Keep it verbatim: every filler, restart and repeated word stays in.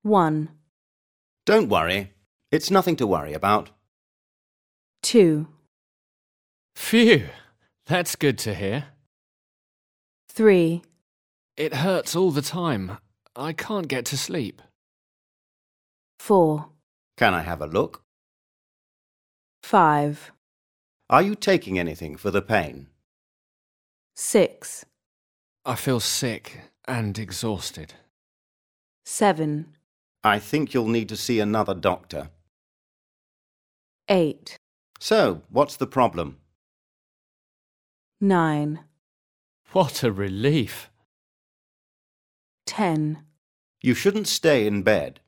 One. Don't worry. It's nothing to worry about. Two. Phew, that's good to hear. Three. It hurts all the time. I can't get to sleep. Four. Can I have a look? Five. Are you taking anything for the pain? Six. I feel sick and exhausted. Seven. I think you'll need to see another doctor. Eight. So, what's the problem? Nine. What a relief. Ten. You shouldn't stay in bed.